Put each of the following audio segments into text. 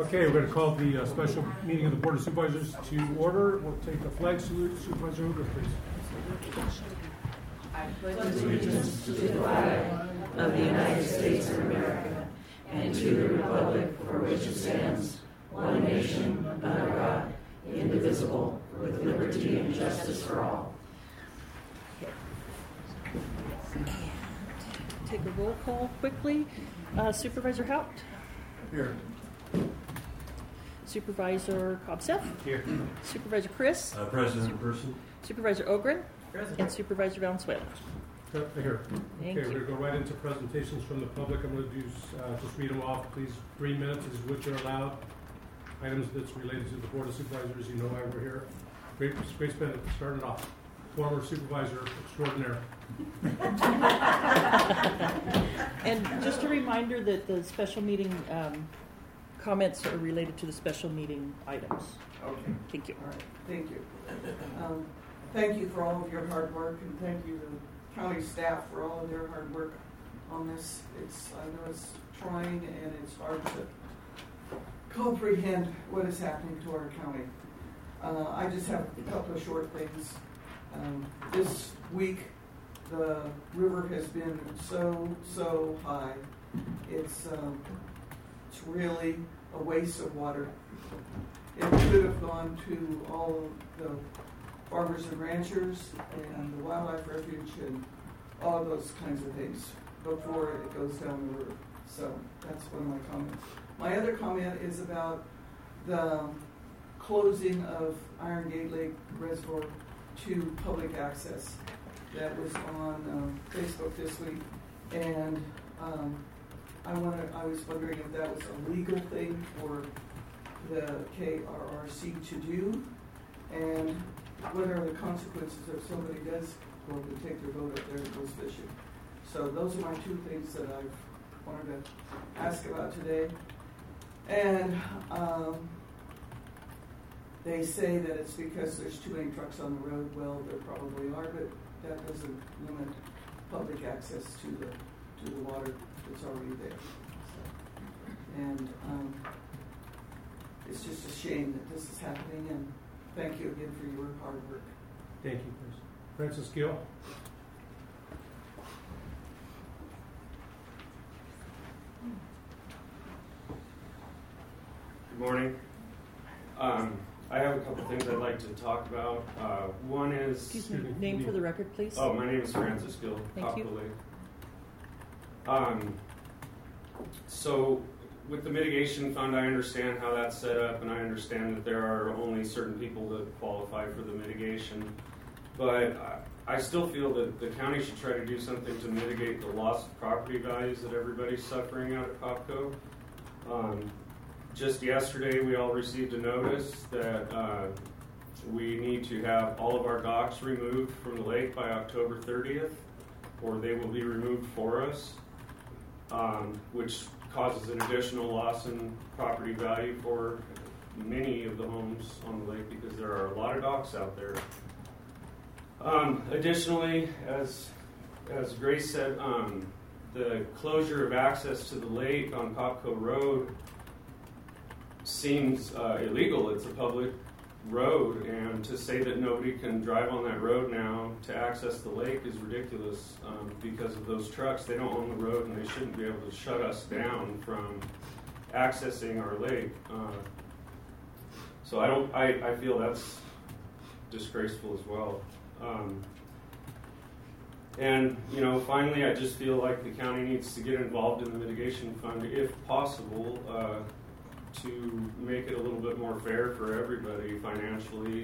Okay, we're going to call the special meeting of the Board of Supervisors to order. We'll take the flag salute. Supervisor Hoover, please. I pledge allegiance to the flag of the United States of America and to the republic for which it stands, one nation, under God, indivisible, with liberty and justice for all. Take a roll call quickly. Supervisor Haupt. Here. Supervisor Kobseff. Here. Supervisor Chris. President in person. Supervisor Ogren. Present. And Supervisor Valenzuela. Here. Thank Okay, you. we're going to go right into presentations from the public. I'm going to do just read them off, please. 3 minutes is what you're allowed. Items that's related to the Board of Supervisors, you know why we're here. Great Bennett, started off. Former supervisor extraordinaire. And just a reminder that the special meeting comments are related to the special meeting items. Okay. Thank you. All right. Thank you. Thank you for all of your hard work, and thank you to county staff for all of their hard work on this. I know it's trying and it's hard to comprehend what is happening to our county. I just have a couple of short things. This week, the river has been so high. It's really a waste of water. It could have gone to all of the farmers and ranchers and the wildlife refuge and all those kinds of things before it goes down the river. So that's one of my comments. My other comment is about the closing of Iron Gate Lake Reservoir to public access. That was on Facebook this week, and I was wondering if that was a legal thing for the KRRC to do, and what are the consequences if somebody does go and take their boat up there and goes fishing. So those are my 2 things that I've wanted to ask about today. And they say that it's because there's too many trucks on the road. Well, there probably are, but that doesn't limit public access to the water that's already there. So, and it's just a shame that this is happening, and thank you again for your hard work. Thank you, Chris. Francis Gill. Good morning. I have a couple things I'd like to talk about. One is... Excuse me, name for the record, please. Oh, my name is Francis Gill. Thank you. So with the mitigation fund, I understand how that's set up, and I understand that there are only certain people that qualify for the mitigation. But I still feel that the county should try to do something to mitigate the loss of property values that everybody's suffering out at Popco. Just yesterday, we all received a notice that we need to have all of our docks removed from the lake by October 30th, or they will be removed for us, which causes an additional loss in property value for many of the homes on the lake because there are a lot of docks out there. Additionally, as Grace said, the closure of access to the lake on Popco Road seems illegal. It's a public road, and to say that nobody can drive on that road now to access the lake is ridiculous because of those trucks. They don't own the road, and they shouldn't be able to shut us down from accessing our lake. So I feel that's disgraceful as well. And finally, I just feel like the county needs to get involved in the mitigation fund if possible, to make it a little bit more fair for everybody financially,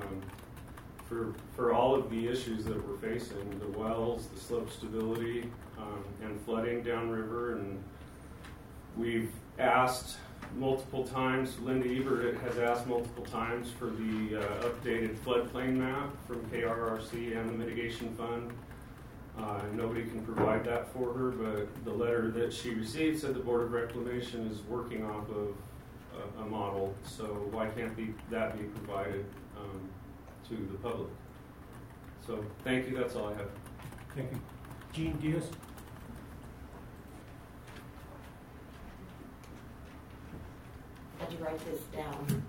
for all of the issues that we're facing, the wells, the slope stability, and flooding downriver. And we've asked multiple times, Linda Ebert has asked multiple times for the updated floodplain map from KRRC and the mitigation fund. Nobody can provide that for her, but the letter that she received said the Board of Reclamation is working off of a model, so why can't that be provided to the public? So thank you, that's all I have. Thank you. Gene Diaz. had to write this down.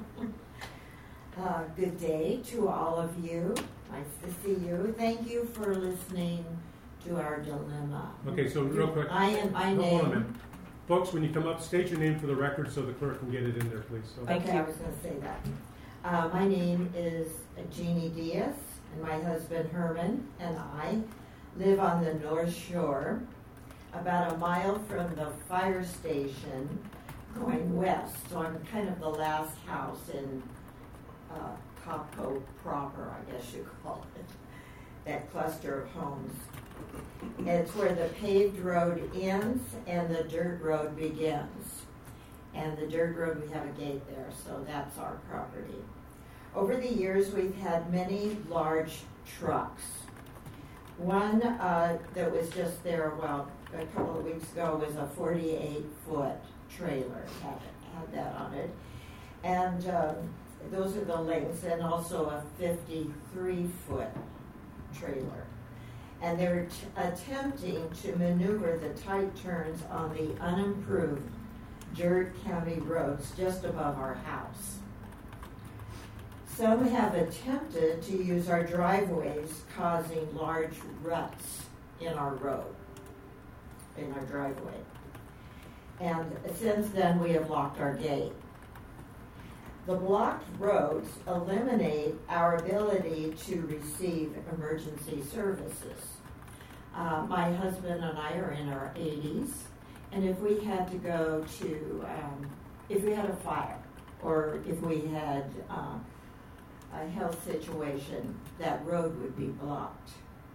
Good day to all of you. Nice to see you. Thank you for listening to our dilemma. Okay, so real quick. I am my Hold on a name. minute. Folks, when you come up, state your name for the record so the clerk can get it in there, please. So. Okay, I was going to say that. My name is Jeannie Diaz, and my husband Herman and I live on the North Shore, about a mile from the fire station going west. So I'm kind of the last house in Copco proper, I guess you call it, that cluster of homes. It's where the paved road ends and the dirt road begins. And the dirt road, we have a gate there, so that's our property. Over the years, we've had many large trucks. One that was just there, a couple of weeks ago was a 48-foot trailer, had that on it. And those are the lengths, and also a 53-foot trailer. And they're attempting to maneuver the tight turns on the unimproved dirt county roads just above our house. Some have attempted to use our driveways, causing large ruts in our road, in our driveway. And since then, we have locked our gate. The blocked roads eliminate our ability to receive emergency services. My husband and I are in our 80s, and if we had to go to, if we had a fire, or if we had a health situation, that road would be blocked.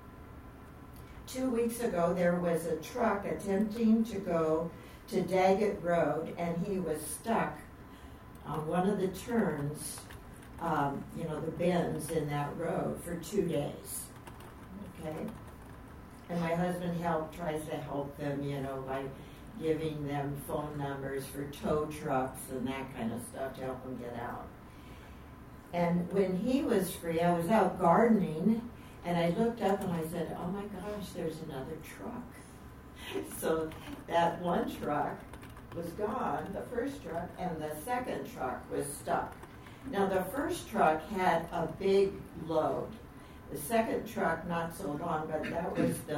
2 weeks ago, there was a truck attempting to go to Daggett Road, and he was stuck on one of the turns, the bends in that road for 2 days. Okay? And my husband tries to help them, by giving them phone numbers for tow trucks and that kind of stuff to help them get out. And when he was free, I was out gardening, and I looked up and I said, oh my gosh, there's another truck. So that one truck was gone, the first truck, and the second truck was stuck. Now the first truck had a big load. The second truck, not so long, but that was the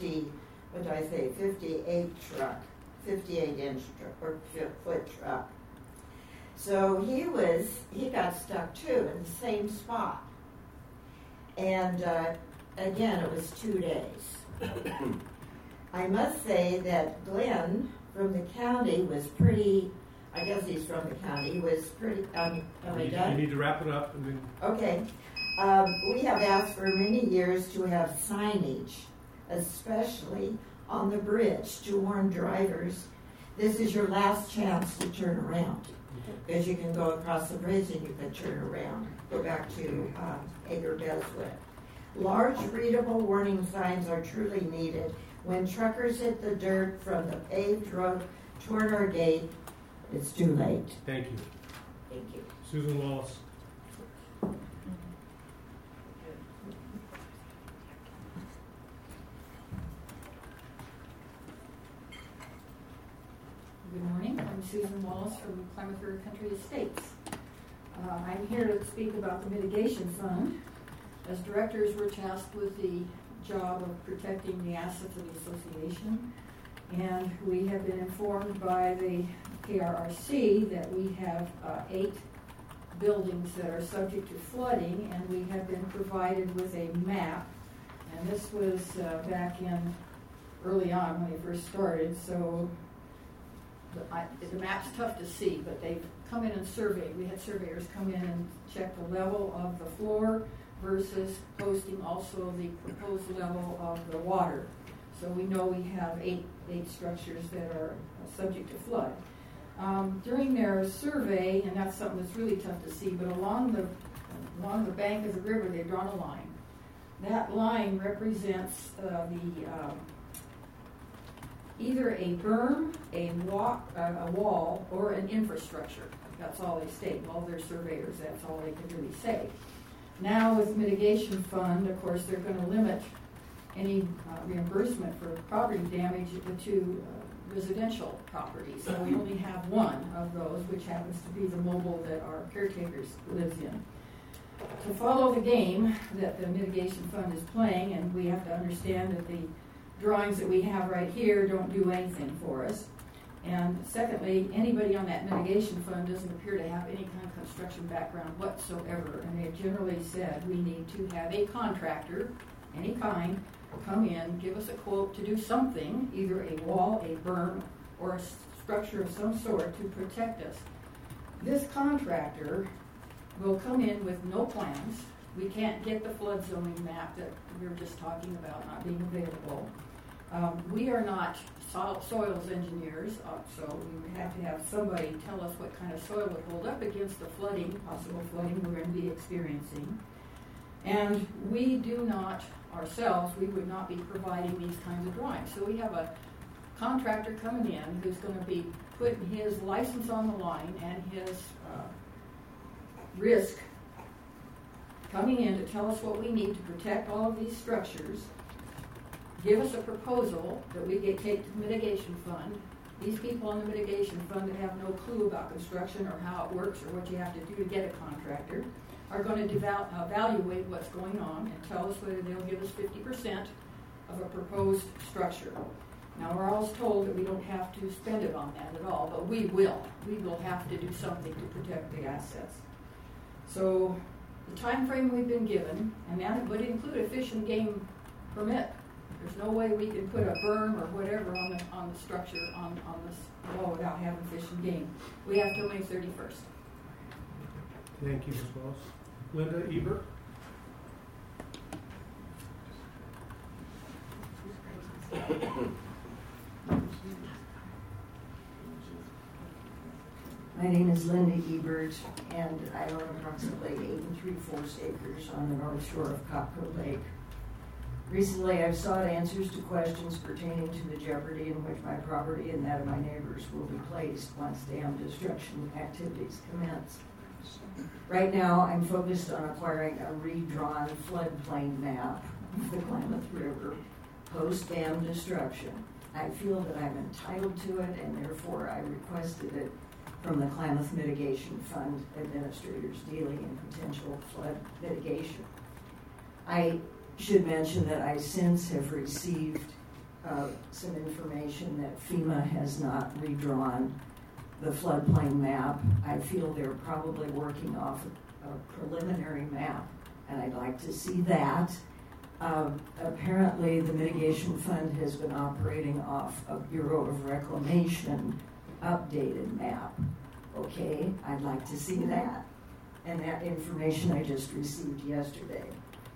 58-inch or foot truck. So he got stuck too in the same spot. And again, it was 2 days. I must say that Glenn from the county was pretty, I guess he's from the county, was pretty, am I done? You need to wrap it up. And then... Okay. We have asked for many years to have signage, especially on the bridge, to warn drivers, this is your last chance to turn around. Because you can go across the bridge and you can turn around, go back to Edgar Beswick. Large readable warning signs are truly needed. When truckers hit the dirt from the paved road toward our gate, it's too late. Thank you. Thank you. Susan Wallace. Good morning. I'm Susan Wallace from Klamath River Country Estates. I'm here to speak about the mitigation fund. As directors, we're tasked with the job of protecting the assets of the association, and we have been informed by the KRRC that we have 8 buildings that are subject to flooding, and we have been provided with a map, and this was back in early on when we first started, so the map's tough to see, but they've come in and surveyed. We had surveyors come in and check the level of the floor versus posting also the proposed level of the water. So we know we have eight structures that are subject to flood. During their survey, and that's something that's really tough to see, but along the bank of the river, they've drawn a line. That line represents either a berm, a wall, or an infrastructure. That's all they state. All their surveyors, that's all they can really say. Now with mitigation fund, of course, they're going to limit any reimbursement for property damage to residential properties. So we only have one of those, which happens to be the mobile that our caretakers lives in. To follow the game that the mitigation fund is playing, and we have to understand that the drawings that we have right here don't do anything for us. And secondly, anybody on that mitigation fund doesn't appear to have any kind of construction background whatsoever. And they have generally said we need to have a contractor, any kind, come in, give us a quote to do something, either a wall, a berm, or a structure of some sort to protect us. This contractor will come in with no plans. We can't get the flood zoning map that we were just talking about not being available. We are not soils engineers, so we would have to have somebody tell us what kind of soil would hold up against the flooding, possible flooding we're going to be experiencing. And we do not, ourselves, we would not be providing these kinds of drawings. So we have a contractor coming in who's going to be putting his license on the line and his risk coming in to tell us what we need to protect all of these structures, give us a proposal that we get take to the mitigation fund. These people on the mitigation fund that have no clue about construction or how it works or what you have to do to get a contractor are going to evaluate what's going on and tell us whether they'll give us 50% of a proposed structure. Now, we're always told that we don't have to spend it on that at all, but we will. We will have to do something to protect the assets. So the time frame we've been given, and that would include a fish and game permit. There's no way we can put a berm or whatever on the structure on this wall without having fish and game. We have till May 31st. Thank you, Ms. Wells. Linda Ebert. My name is Linda Ebert, and I own approximately 8 3/4 acres on the north shore of Copco Lake. Recently, I've sought answers to questions pertaining to the jeopardy in which my property and that of my neighbors will be placed once dam destruction activities commence. Right now, I'm focused on acquiring a redrawn floodplain map of the Klamath River post-dam destruction. I feel that I'm entitled to it, and therefore I requested it from the Klamath Mitigation Fund administrators dealing in potential flood mitigation. I should mention that I since have received some information that FEMA has not redrawn the floodplain map. I feel they're probably working off a preliminary map, and I'd like to see that. Apparently, the Mitigation Fund has been operating off a Bureau of Reclamation updated map. Okay, I'd like to see that. And that information I just received yesterday.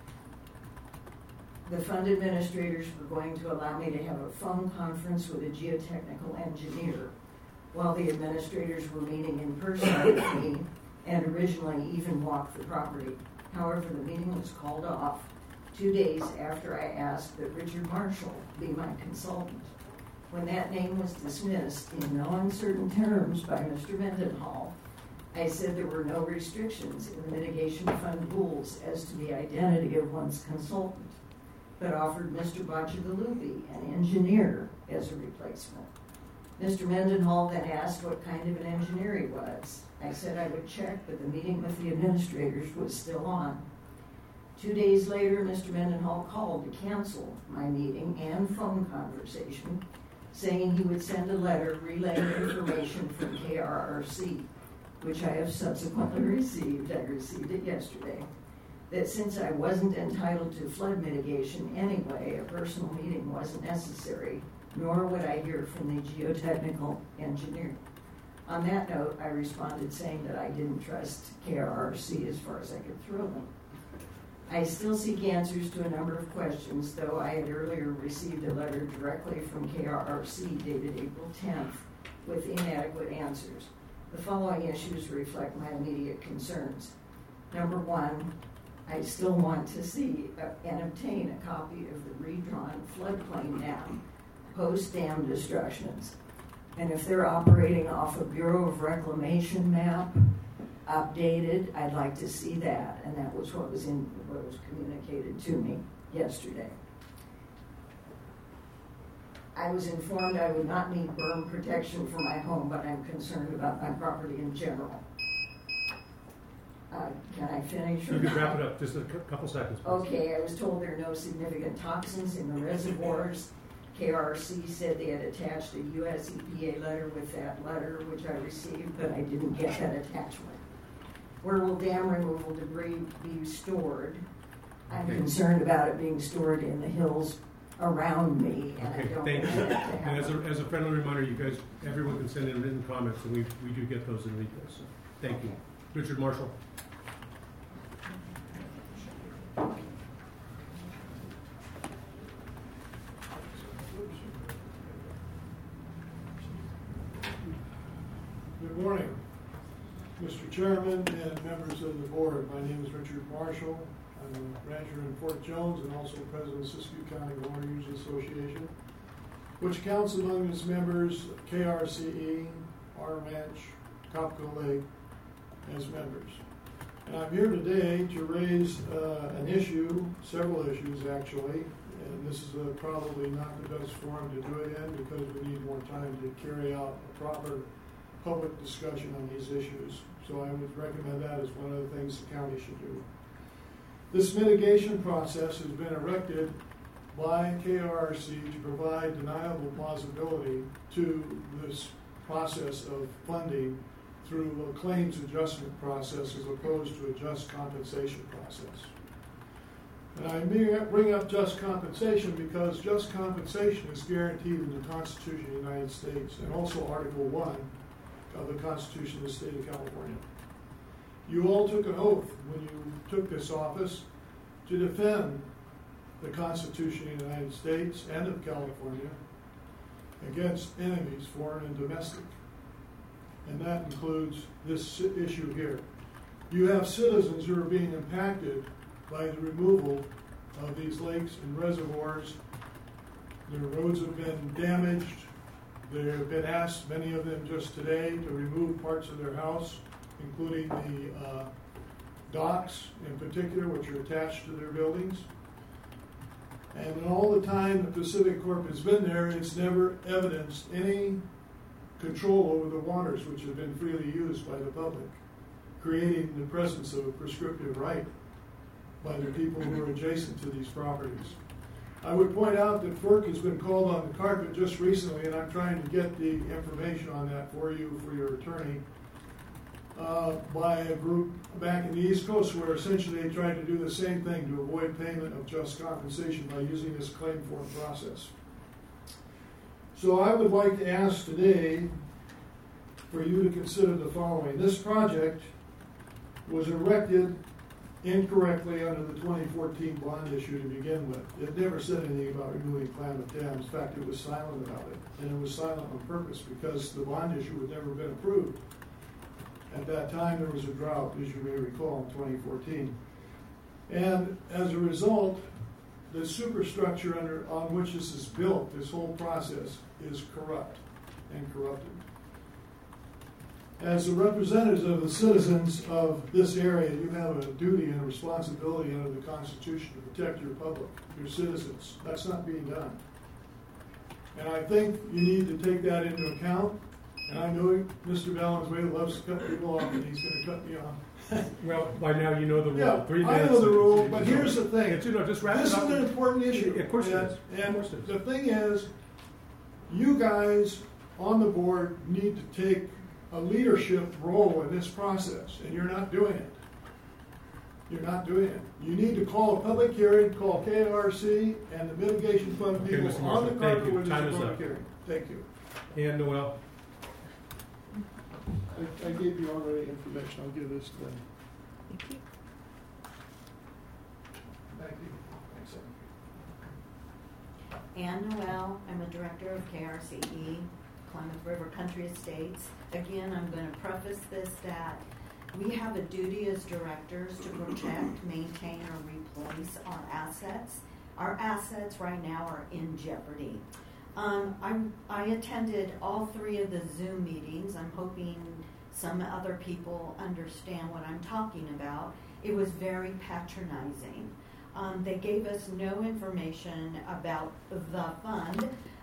The fund administrators were going to allow me to have a phone conference with a geotechnical engineer while the administrators were meeting in person with me and originally even walked the property. However, the meeting was called off 2 days after I asked that Richard Marshall be my consultant. When that name was dismissed in no uncertain terms by Mr. Mendenhall, I said there were no restrictions in the Mitigation Fund rules as to the identity of one's consultant, but offered Mr. Bacigalupi, an engineer, as a replacement. Mr. Mendenhall then asked what kind of an engineer he was. I said I would check, but the meeting with the administrators was still on. 2 days later, Mr. Mendenhall called to cancel my meeting and phone conversation, saying he would send a letter relaying information from KRRC, which I have subsequently received. I received it yesterday. That since I wasn't entitled to flood mitigation anyway, a personal meeting wasn't necessary, nor would I hear from the geotechnical engineer. On that note, I responded saying that I didn't trust KRRC as far as I could throw them. I still seek answers to a number of questions, though I had earlier received a letter directly from KRRC dated April 10th with inadequate answers. The following issues reflect my immediate concerns. Number one, I still want to see and obtain a copy of the redrawn floodplain map post-dam destructions. And if they're operating off a Bureau of Reclamation map, updated, I'd like to see that. And that was what was communicated to me yesterday. I was informed I would not need berm protection for my home, but I'm concerned about my property in general. Can I finish? You can wrap it up, just a couple seconds, please. Okay, I was told there are no significant toxins in the reservoirs. KRC said they had attached a US EPA letter with that letter, which I received, but I didn't get that attachment. Where will dam removal debris be stored? I'm concerned about it being stored in the hills around me, and I don't thank want you. that to And happen. as a friendly reminder, you guys, everyone can send in written comments, and we do get those in replays. So, thank you. Richard Marshall. Good morning, Mr. Chairman and members of the board. My name is Richard Marshall. I'm a rancher in Fort Jones and also president of Siskiyou County Water Users Association, which counts among its members KRCE, our ranch, Copco Lake as members. And I'm here today to raise an issue, several issues actually, and this is probably not the best forum to do it in because we need more time to carry out a proper public discussion on these issues. So I would recommend that as one of the things the county should do. This mitigation process has been erected by KRC to provide deniable plausibility to this process of funding through a claims adjustment process as opposed to a just compensation process. And I bring up just compensation because just compensation is guaranteed in the Constitution of the United States and also Article 1 of the Constitution of the State of California. You all took an oath when you took this office to defend the Constitution of the United States and of California against enemies, foreign and domestic. And that includes this issue here. You have citizens who are being impacted by the removal of these lakes and reservoirs. Their roads have been damaged. They have been asked, many of them just today, to remove parts of their house, including the docks in particular, which are attached to their buildings. And in all the time that Pacific Corp has been there, it's never evidenced any control over the waters which have been freely used by the public, creating the presence of a prescriptive right by the people who are adjacent to these properties. I would point out that FERC has been called on the carpet just recently, and I'm trying to get the information on that for you, for your attorney, by a group back in the East Coast where essentially they tried to do the same thing to avoid payment of just compensation by using this claim form process. So I would like to ask today for you to consider the following. This project was erected incorrectly under the 2014 bond issue to begin with. It never said anything about removing Klamath dams. In fact, it was silent about it. And it was silent on purpose because the bond issue had never been approved. At that time, there was a drought, as you may recall, in 2014. And as a result, the superstructure on which this is built, this whole process, is corrupt and corrupted. As the representatives of the citizens of this area, you have a duty and a responsibility under the Constitution to protect your public, your citizens. That's not being done. And I think you need to take that into account. And I know Mr. Valenzuela loves to cut people off, and he's going to cut me off. Well, by now you know the rule. Yeah, 3 I minutes. know the rule, but here's the thing. Just wrap This it is up. an important issue. Of course it is. And Of course it is. the thing is, you guys on the board need to take a leadership role in this process, and you're not doing it. You're not doing it. You need to call a public hearing, call KRC and the mitigation fund Okay, people Mr. on Marshall, the thank carpet you. when Time there's a is public up. hearing. Thank you. And Noel. I gave you already information. I'll give this to them. Thank you. Thank you. Thanks. Ann Noel, I'm a director of KRCE, Klamath River Country Estates. Again, I'm going to preface this that we have a duty as directors to protect, maintain, or replace our assets. Our assets right now are in jeopardy. I attended all 3 of the Zoom meetings. I'm hoping some other people understand what I'm talking about. It was very patronizing. They gave us no information about the fund.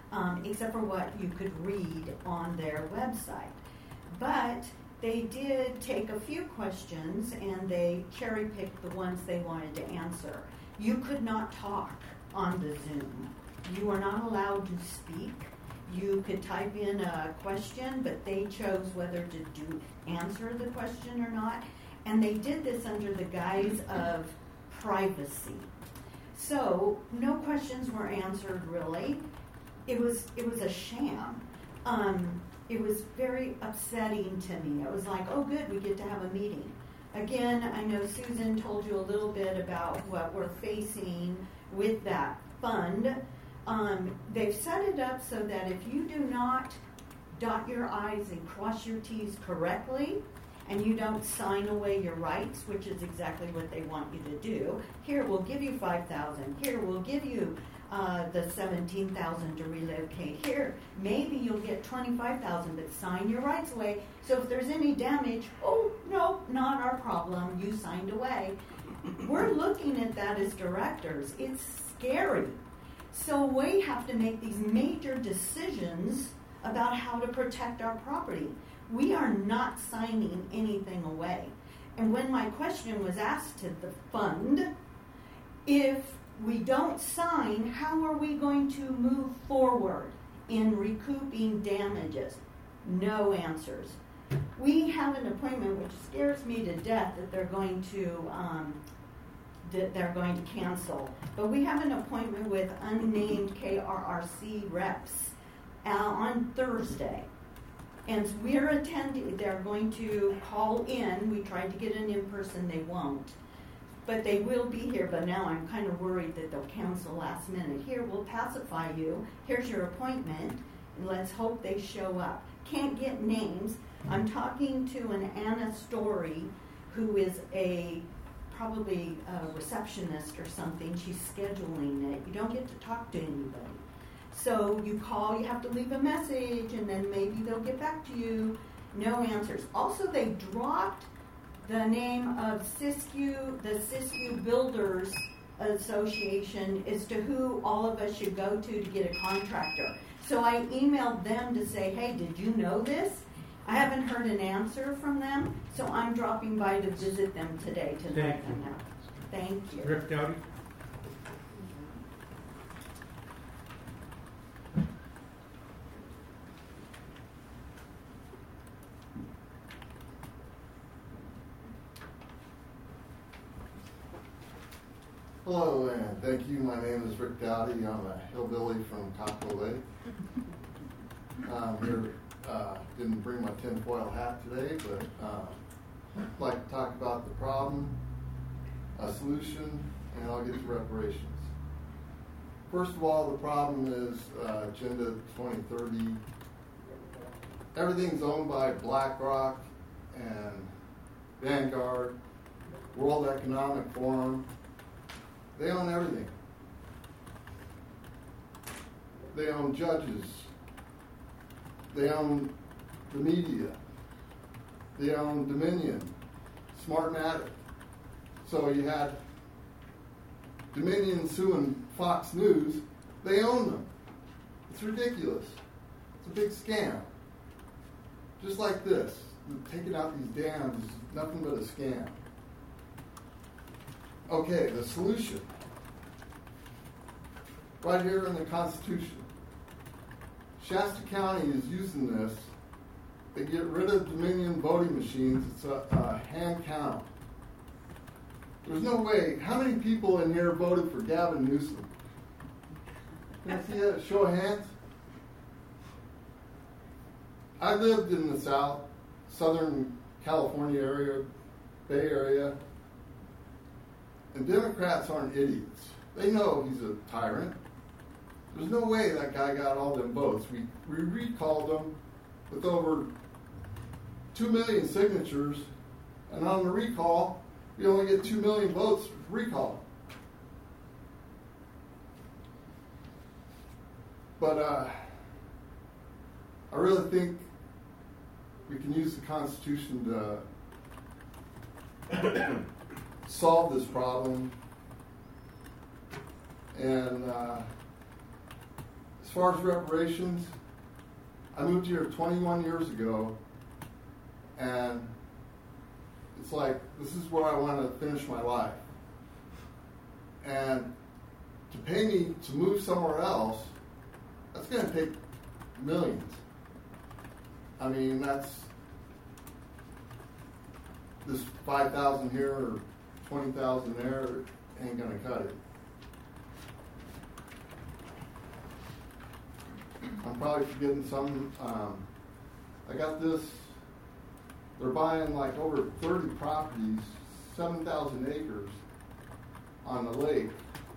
except for what you could read on their website. But they did take a few questions and they cherry-picked the ones they wanted to answer. You could not talk on the Zoom. You were not allowed to speak. You could type in a question, but they chose whether to answer the question or not. And they did this under the guise of privacy. So no questions were answered really. It was a sham. It was very upsetting to me. It was like, oh good, we get to have a meeting. Again, I know Susan told you a little bit about what we're facing with that fund. They've set it up so that if you do not dot your I's and cross your T's correctly, and you don't sign away your rights, which is exactly what they want you to do, here we'll give you $5,000. Here we'll give you the $17,000 to relocate. Here maybe you'll get $25,000, but sign your rights away. So if there's any damage, oh no, not our problem. You signed away. We're looking at that as directors. It's scary. So we have to make these major decisions about how to protect our property. We are not signing anything away. And when my question was asked to the fund, if we don't sign, how are we going to move forward in recouping damages? No answers. We have an appointment, which scares me to death that they're going to cancel. But we have an appointment with unnamed KRRC reps on Thursday. And we're attending. They're going to call in. We tried to get an in-person. They won't. But they will be here. But now I'm kind of worried that they'll cancel last minute. Here, we'll pacify you. Here's your appointment. And let's hope they show up. Can't get names. I'm talking to an Anna Story, who is probably a receptionist or something. She's scheduling it. You don't get to talk to anybody. So you call, you have to leave a message, and then maybe they'll get back to you. No answers. Also, they dropped the name of Siskiyou, the Siskiyou Builders Association, as to who all of us should go to get a contractor. So I emailed them to say, hey, did you know this? I haven't heard an answer from them, so I'm dropping by to visit them today to let them know. Thank you. Rick Dowdy. Hello, and thank you. My name is Rick Dowdy. I'm a hillbilly from Taco Lake. I'm here, didn't bring my tinfoil hat today, but I'd like to talk about the problem, a solution, and I'll get to reparations. First of all, the problem is Agenda 2030. Everything's owned by BlackRock and Vanguard, World Economic Forum. They own everything. They own judges. They own the media. They own Dominion, Smartmatic. So you had Dominion suing Fox News. They own them. It's ridiculous. It's a big scam. Just like this. Taking out these dams is nothing but a scam. Okay, the solution. Right here in the Constitution. Shasta County is using this. They get rid of Dominion voting machines. It's a hand count. There's no way. How many people in here voted for Gavin Newsom? Can I see a show of hands? I lived in the Southern California area, Bay Area. And Democrats aren't idiots. They know he's a tyrant. There's no way that guy got all them votes. We recalled him with over 2 million signatures, and on the recall, we only get 2 million votes recall. But I really think we can use the Constitution to solve this problem. And as far as reparations, I moved here 21 years ago, and it's like, this is where I want to finish my life. And to pay me to move somewhere else, that's going to take millions. I mean, that's this 5,000 here or 20,000 there ain't going to cut it. I'm probably forgetting some. I got this. They're buying like over 30 properties, 7,000 acres on the lake.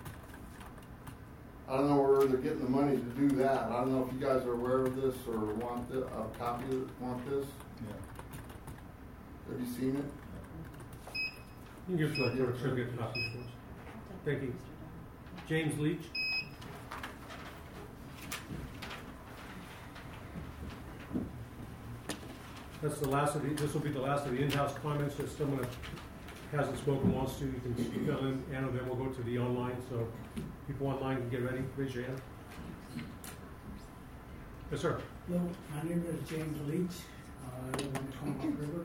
I don't know where they're getting the money to do that. I don't know if you guys are aware of this or want a copy of it, want this. Yeah. Have you seen it? You can give it to the clerk, she'll get copies for us. Thank you. James Leach. That's the last of the, this will be the last of the in-house comments. If someone hasn't spoken, wants to, you can fill in, and then we'll go to the online. So people online can get ready. Raise your hand. Yes, sir. Hello, my name is James Leach. I live on the Tonopah River,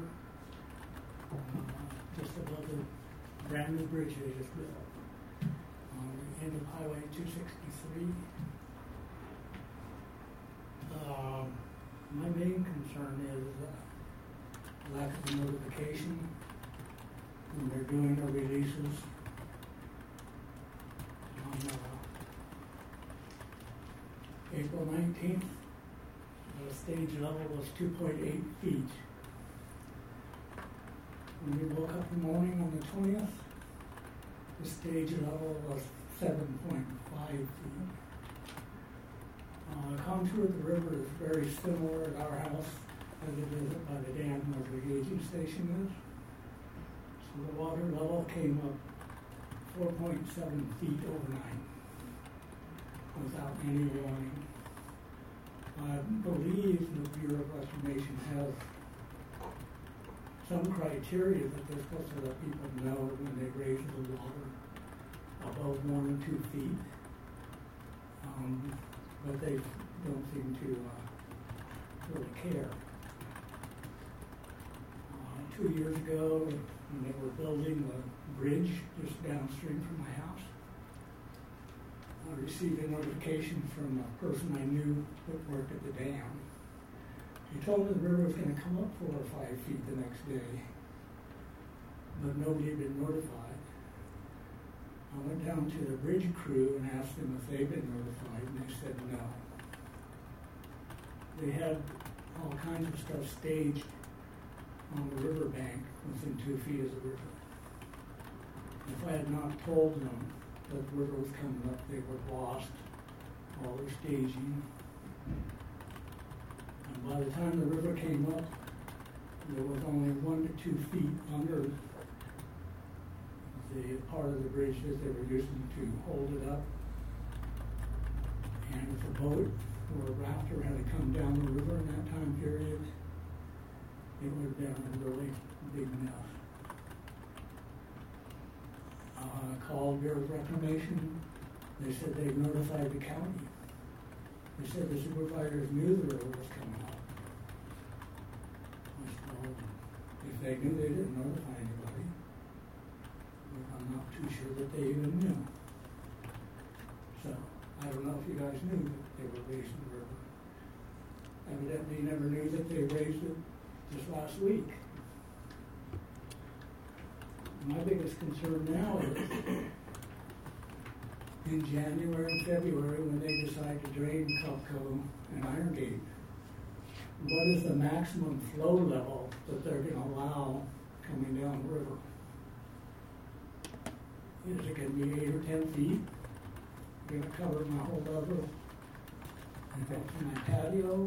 just above the brand new bridge they just built on the end of Highway 263. My main concern is lack of notification when they're doing their releases. On April 19th, the stage level was 2.8 feet. When we woke up in the morning on the 20th, the stage level was 7.5 feet. The contour of the river is very similar at our house as it is by the dam where the gauging station is. So the water level came up 4.7 feet overnight without any warning. I believe the Bureau of Reclamation has some criteria that they're supposed to let people know when they raise the water above 1 or 2 feet. But they don't seem to really care. 2 years ago, when they were building the bridge just downstream from my house, I received a notification from a person I knew that worked at the dam. He told me the river was going to come up 4 or 5 feet the next day, but nobody had been notified. I went down to the bridge crew and asked them if they'd been notified, and they said no. They had all kinds of stuff staged on the riverbank within 2 feet of the river. If I had not told them that the river was coming up, they would have lost all their staging. And by the time the river came up, there was only 1 to 2 feet under the part of the bridge that they were using to hold it up. And if a boat or a rafter had to come down the river in that time period, it would have been a really big mess. I called Bureau of Reclamation. They said they notified the county. They said the supervisors knew the river was coming up. I said, well, if they knew, they didn't notify anybody. I'm not too sure that they even knew. So, I don't know if you guys knew that they were raising the river. Evidently you never knew that they raised it just last week. My biggest concern now is in January and February when they decide to drain Cupco and Iron Gate, what is the maximum flow level that they're going to allow coming down the river? Is it going to be 8 or 10 feet? Going to cover my whole level? And go to my patio?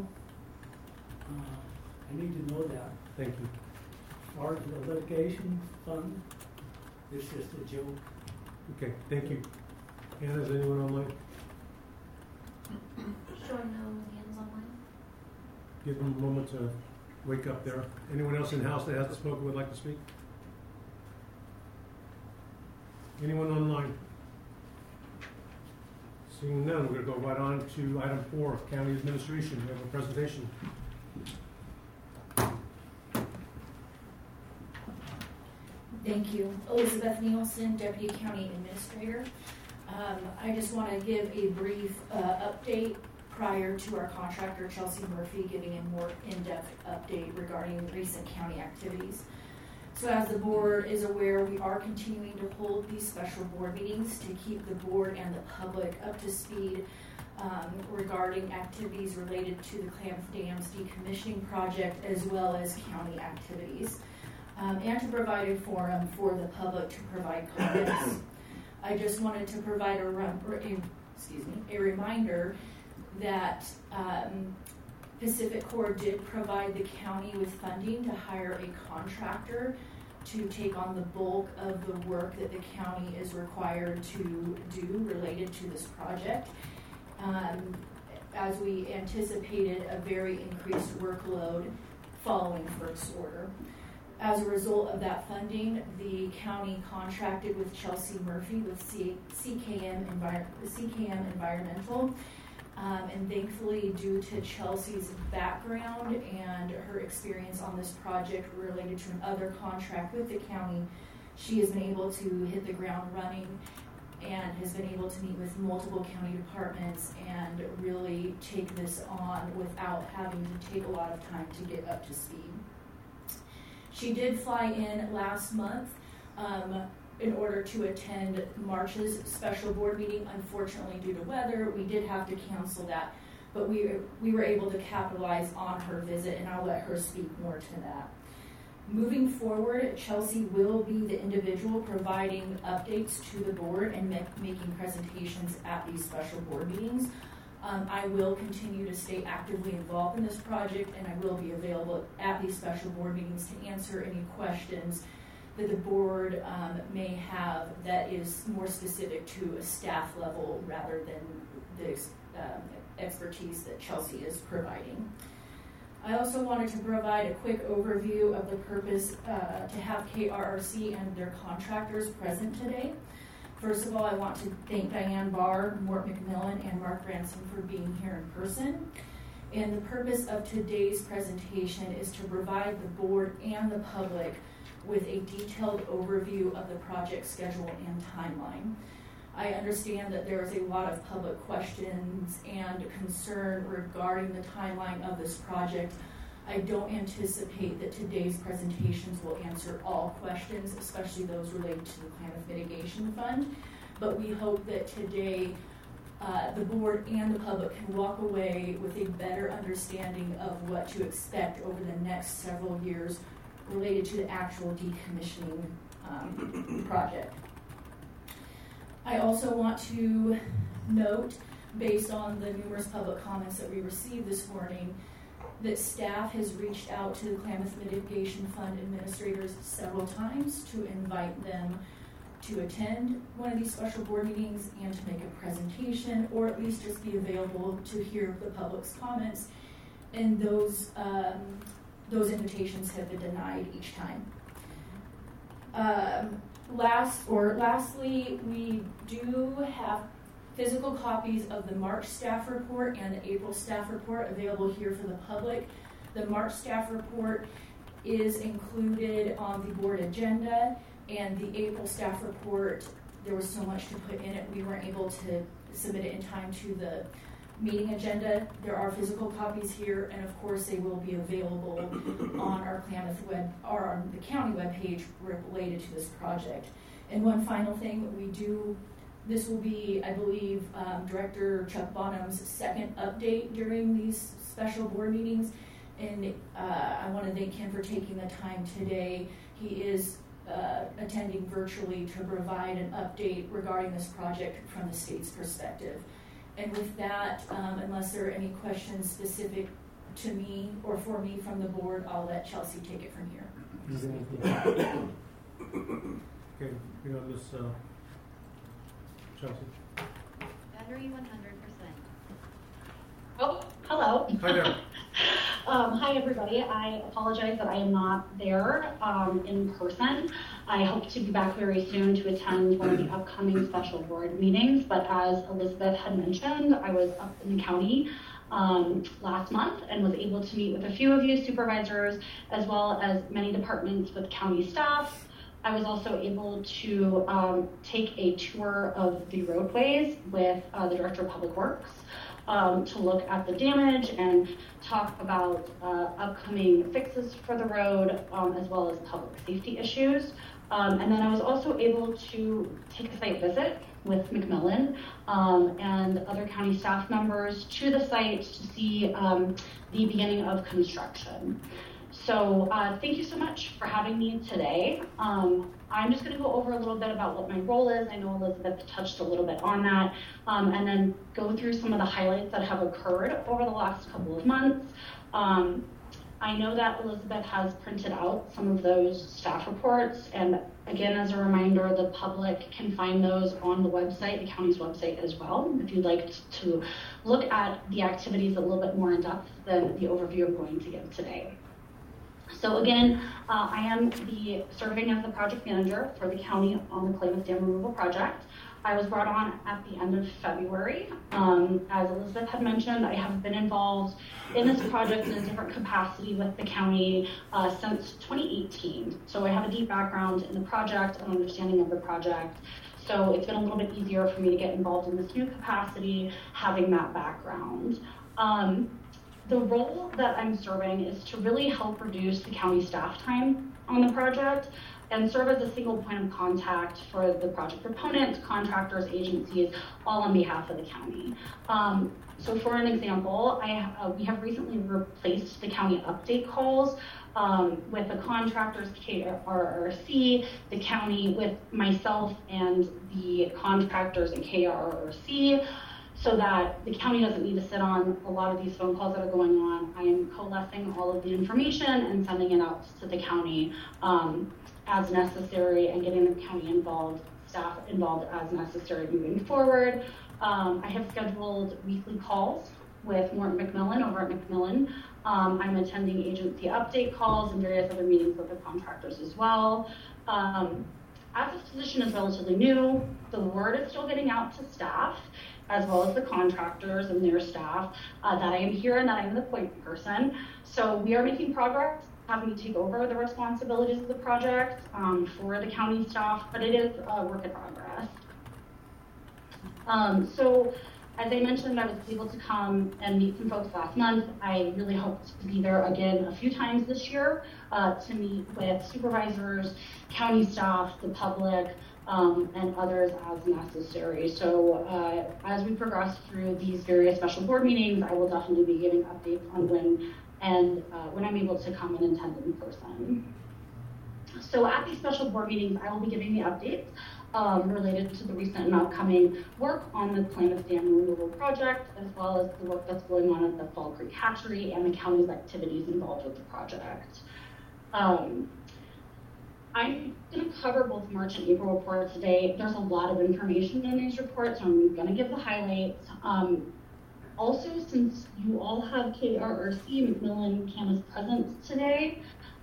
I need to know that. Thank you. As far as the litigation fund, it's just a joke. Okay, thank you. Anna, is anyone online? Sure, no hands online. Give them a moment to wake up there. Anyone else in the house that hasn't spoken would like to speak? Anyone online? Seeing none, we're going to go right on to item 4, County Administration. We have a presentation. Thank you. Elizabeth Nielsen, Deputy County Administrator. I just want to give a brief update prior to our contractor, Chelsea Murphy, giving a more in-depth update regarding recent county activities. So as the board is aware, we are continuing to hold these special board meetings to keep the board and the public up to speed regarding activities related to the Klamath Dam's decommissioning project, as well as county activities, and to provide a forum for the public to provide comments. I just wanted to provide a reminder that Pacific Corps did provide the county with funding to hire a contractor to take on the bulk of the work that the county is required to do related to this project. As we anticipated a very increased workload following first order. As a result of that funding, the county contracted with Chelsea Murphy with CKM Environmental. And thankfully, due to Chelsea's background and her experience on this project related to another contract with the county, she has been able to hit the ground running and has been able to meet with multiple county departments and really take this on without having to take a lot of time to get up to speed. She did fly in last month in order to attend March's special board meeting. Unfortunately, due to weather, we did have to cancel that, but we were able to capitalize on her visit, and I'll let her speak more to that. Moving forward, Chelsea will be the individual providing updates to the board and making presentations at these special board meetings. I will continue to stay actively involved in this project, and I will be available at these special board meetings to answer any questions that the board may have that is more specific to a staff level rather than the expertise that Chelsea is providing. I also wanted to provide a quick overview of the purpose to have KRRC and their contractors present today. First of all, I want to thank Diane Barr, Mort McMillan, and Mark Ransom for being here in person. And the purpose of today's presentation is to provide the board and the public with a detailed overview of the project schedule and timeline. I understand that there is a lot of public questions and concern regarding the timeline of this project. I don't anticipate that today's presentations will answer all questions, especially those related to the Klamath Mitigation Fund, but we hope that today the board and the public can walk away with a better understanding of what to expect over the next several years related to the actual decommissioning project. I also want to note, based on the numerous public comments that we received this morning, that staff has reached out to the Klamath Mitigation Fund administrators several times to invite them to attend one of these special board meetings and to make a presentation, or at least just be available to hear the public's comments. And those invitations have been denied each time. Lastly, we do have physical copies of the March staff report and the April staff report available here for the public. The March staff report is included on the board agenda, and the April staff report, there was so much to put in it, we weren't able to submit it in time to the meeting agenda. There are physical copies here, and of course they will be available on our Klamath web or on the county webpage related to this project. And one final thing, this will be, I believe, Director Chuck Bonham's second update during these special board meetings, and I want to thank him for taking the time today. He is attending virtually to provide an update regarding this project from the state's perspective. And with that, unless there are any questions specific to me or for me from the board, I'll let Chelsea take it from here. Okay, you know this, Chelsea. Battery 100%. Oh, hello. Hi there. Hi, everybody. I apologize that I am not there in person. I hope to be back very soon to attend one of the upcoming special board meetings. But as Elizabeth had mentioned, I was up in the county last month and was able to meet with a few of you supervisors, as well as many departments with county staff. I was also able to take a tour of the roadways with the Director of Public Works. To look at the damage and talk about upcoming fixes for the road, as well as public safety issues. And then I was also able to take a site visit with McMillan and other county staff members to the site to see the beginning of construction. So thank you so much for having me today. I'm just going to go over a little bit about what my role is. I know Elizabeth touched a little bit on that, and then go through some of the highlights that have occurred over the last couple of months. I know that Elizabeth has printed out some of those staff reports, and again, as a reminder, the public can find those on the website, the county's website as well, if you'd like to look at the activities a little bit more in depth than the overview I'm going to give today. So again, I am serving as the project manager for the county on the Klamath Dam Removal Project. I was brought on at the end of February. As Elizabeth had mentioned, I have been involved in this project in a different capacity with the county since 2018. So I have a deep background in the project and understanding of the project. So it's been a little bit easier for me to get involved in this new capacity, having that background. The role that I'm serving is to really help reduce the county staff time on the project and serve as a single point of contact for the project proponents, contractors, agencies, all on behalf of the county. So for an example, we have recently replaced the county update calls with the contractors, KRRC, the county with myself and the contractors and KRRC, so that the county doesn't need to sit on a lot of these phone calls that are going on. I am coalescing all of the information and sending it out to the county as necessary and getting the county involved, staff involved as necessary moving forward. I have scheduled weekly calls with Morton McMillan over at McMillan. I'm attending agency update calls and various other meetings with the contractors as well. As this position is relatively new, the word is still getting out to staff, as well as the contractors and their staff, that I am here and that I'm the point person. So we are making progress, having to take over the responsibilities of the project for the county staff, but it is a work in progress. So as I mentioned, I was able to come and meet some folks last month. I really hope to be there again a few times this year to meet with supervisors, county staff, the public, and others as necessary. So as we progress through these various special board meetings, I will definitely be giving updates on when I'm able to come and attend in person. So at these special board meetings, I will be giving the updates related to the recent and upcoming work on the Klamath Dam Removal Project, as well as the work that's going on at the Fall Creek Hatchery and the county's activities involved with the project. I'm going to cover both March and April reports today. There's a lot of information in these reports, so I'm going to give the highlights. Also, since you all have KRRC, McMillan Camas present today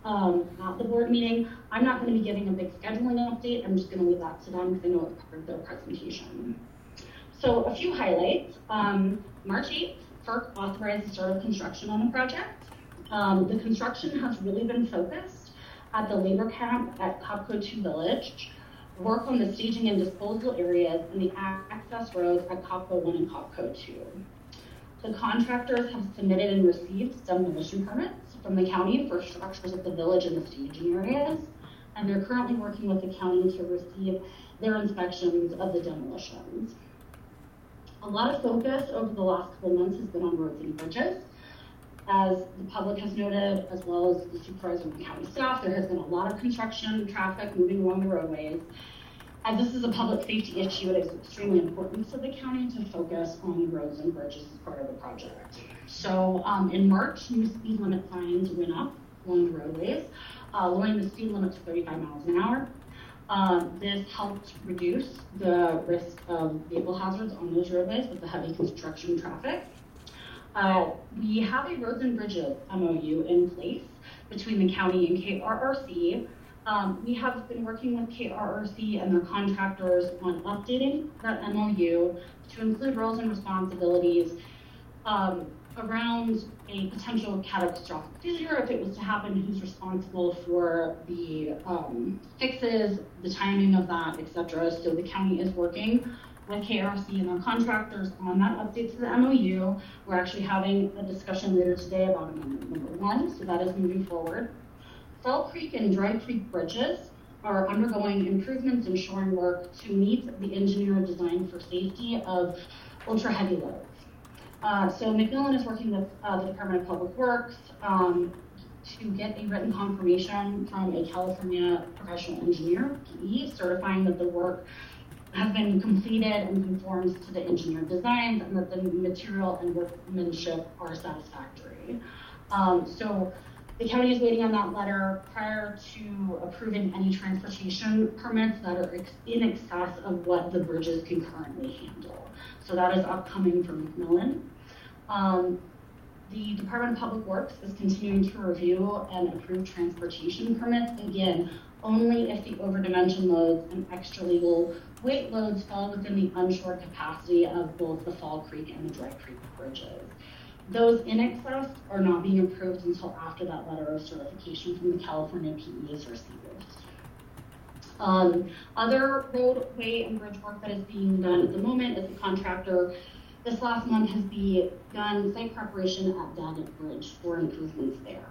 at the board meeting, I'm not going to be giving a big scheduling update. I'm just going to leave that to them because I know it's part of their presentation. So a few highlights. March 8th, FERC authorized the start of construction on the project. The construction has really been focused at the labor camp at Copco 2 Village, work on the staging and disposal areas, and the access roads at Copco 1 and Copco 2. The contractors have submitted and received demolition permits from the county for structures at the village and the staging areas, and they're currently working with the county to receive their inspections of the demolitions. A lot of focus over the last couple of months has been on roads and bridges. As the public has noted, as well as the supervisor and the county staff, there has been a lot of construction traffic moving along the roadways. As this is a public safety issue, it is extremely important for the county to focus on the roads and bridges as part of the project. So in March, new speed limit signs went up along the roadways, lowering the speed limit to 35 miles an hour. This helped reduce the risk of vehicle hazards on those roadways with the heavy construction traffic. We have a roads and bridges MOU in place between the county and KRRC. We have been working with KRRC and their contractors on updating that MOU to include roles and responsibilities around a potential catastrophic failure if it was to happen, who's responsible for the fixes, the timing of that, etc. So the county is working with KRC and their contractors on that update to the MOU. We're actually having a discussion later today about amendment number 1, so that is moving forward. Fall Creek and Dry Creek bridges are undergoing improvements and shoring work to meet the engineer design for safety of ultra-heavy loads. So McMillan is working with the Department of Public Works to get a written confirmation from a California professional engineer, PE, certifying that the work has been completed and conforms to the engineer designs and that the material and workmanship are satisfactory. So the county is waiting on that letter prior to approving any transportation permits that are in excess of what the bridges can currently handle. So that is upcoming from McMillan. The Department of Public Works is continuing to review and approve transportation permits, again, only if the overdimension loads and extra legal weight loads fall within the unshored capacity of both the Fall Creek and the Dry Creek bridges. Those in excess are not being approved until after that letter of certification from the California PE is received. Other roadway and bridge work that is being done at the moment is the contractor this last month has begun site preparation at Daggett Bridge for improvements there.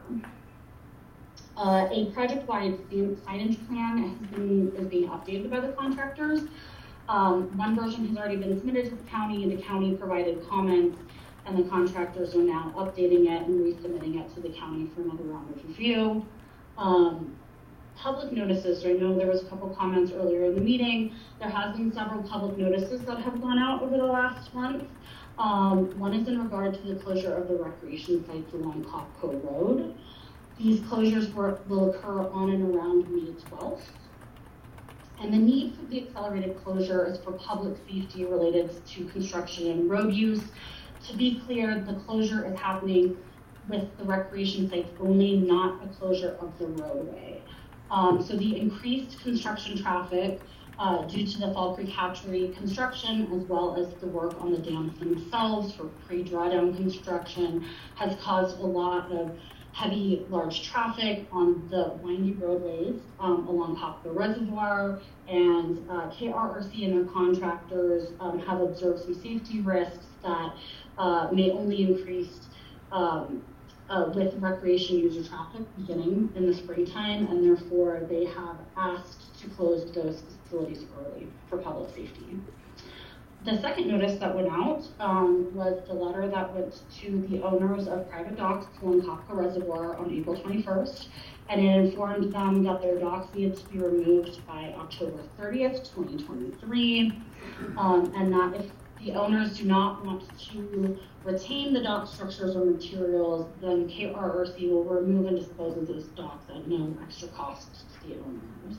A project-wide signage plan is being updated by the contractors. One version has already been submitted to the county, and the county provided comments, and the contractors are now updating it and resubmitting it to the county for another round of review. Public notices, I know there was a couple comments earlier in the meeting. There has been several public notices that have gone out over the last month. One is in regard to the closure of the recreation sites along Copco Road. These closures will occur on and around May 12th. And the need for the accelerated closure is for public safety related to construction and road use. To be clear, the closure is happening with the recreation sites only, not a closure of the roadway. So the increased construction traffic due to the Fall Creek hatchery construction, as well as the work on the dams themselves for pre-drawdown construction, has caused a lot of heavy, large traffic on the windy roadways along Copco Reservoir, and KRRC and their contractors have observed some safety risks that may only increase with recreation user traffic beginning in the springtime, and therefore they have asked to close those facilities early for public safety. The second notice that went out was the letter that went to the owners of private docks along Copco Reservoir on April 21st, and it informed them that their docks needed to be removed by October 30th, 2023, and that if the owners do not want to retain the dock structures or materials, then KRRC will remove and dispose of those docks at no extra cost to the owners.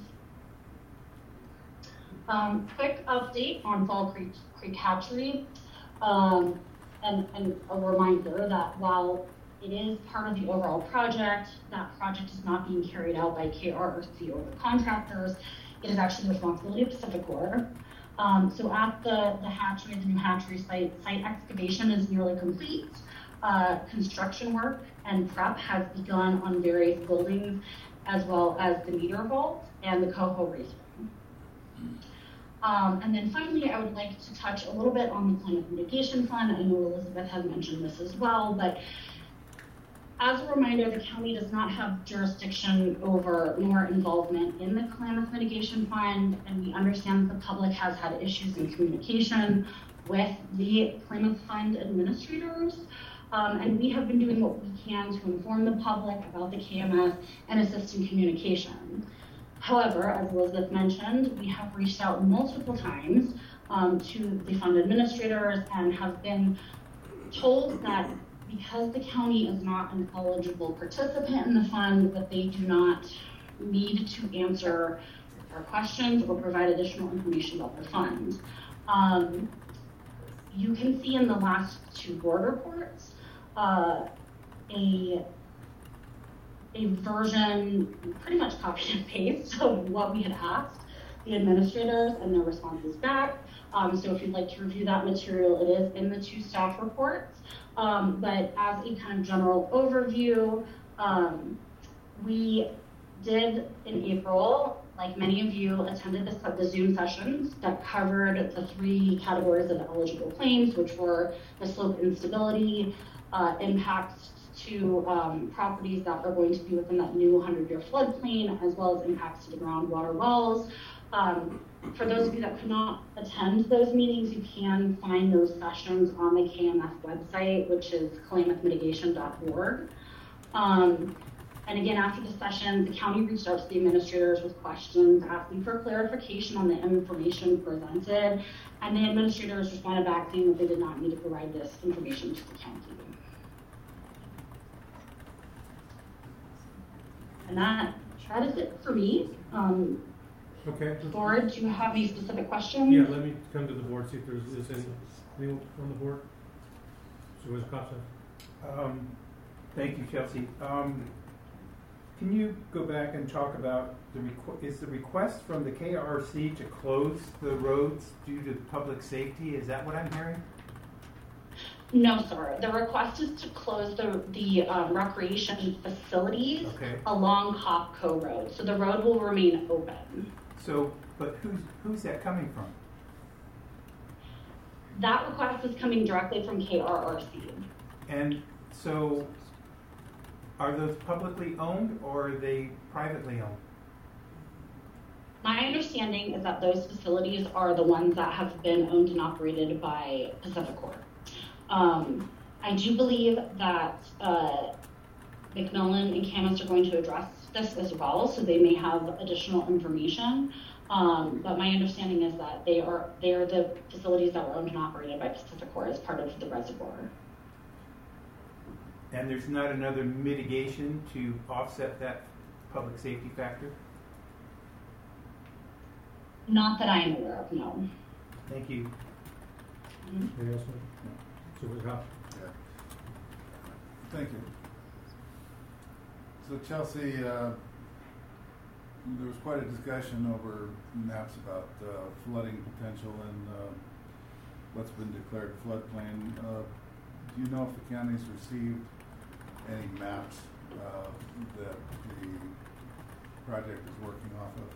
Quick update on Fall Creek Hatchery, and a reminder that while it is part of the overall project, that project is not being carried out by KRRC or the contractors. It is actually the responsibility of PacifiCorp. So at the hatchery, the new hatchery site excavation is nearly complete. Construction work and prep has begun on various buildings, as well as the meter vault and the coho race room. And then finally, I would like to touch a little bit on the Climate Mitigation Fund. I know Elizabeth has mentioned this as well, but as a reminder, the county does not have jurisdiction over nor involvement in the Climate Mitigation Fund, and we understand that the public has had issues in communication with the Climate Fund administrators, and we have been doing what we can to inform the public about the KMF and assist in communication. However, as Elizabeth mentioned, we have reached out multiple times to the fund administrators and have been told that because the county is not an eligible participant in the fund, that they do not need to answer our questions or provide additional information about the fund. You can see in the last two board reports a version, pretty much copied and paste of what we had asked the administrators and their responses back. So if you'd like to review that material, it is in the 2 staff reports. But as a kind of general overview, we did in April, like many of you, attended the Zoom sessions that covered the 3 categories of eligible claims, which were the slope instability, impacts to properties that are going to be within that new 100-year floodplain, as well as impacts to the groundwater wells. For those of you that could not attend those meetings, you can find those sessions on the KMF website, which is klamathmitigation.org. And again, after the session, the county reached out to the administrators with questions, asking for clarification on the information presented, and the administrators responded back saying that they did not need to provide this information to the county. And that is it for me. Okay. Board, do you have any specific questions? Yeah, let me come to the board, see if there's anyone on the board. Supervisor Costa. Thank you, Chelsea. Can you go back and talk about is the request from the KRC to close the roads due to public safety? Is that what I'm hearing? No, sir. The request is to close the recreation facilities along Hopco Road. So the road will remain open. So, but who's that coming from? That request is coming directly from KRRC. And so, are those publicly owned or are they privately owned? My understanding is that those facilities are the ones that have been owned and operated by PacifiCorp. I do believe that McMillan and Camas are going to address this as well, so they may have additional information. But my understanding is that they are the facilities that were owned and operated by PacifiCorp as part of the reservoir. And there's not another mitigation to offset that public safety factor? Not that I am aware of, no. Thank you. Anything else? Supervisor Costa. Yeah. Thank you. So Chelsea, there was quite a discussion over maps about flooding potential and what's been declared floodplain. Do you know if the county's received any maps that the project is working off of?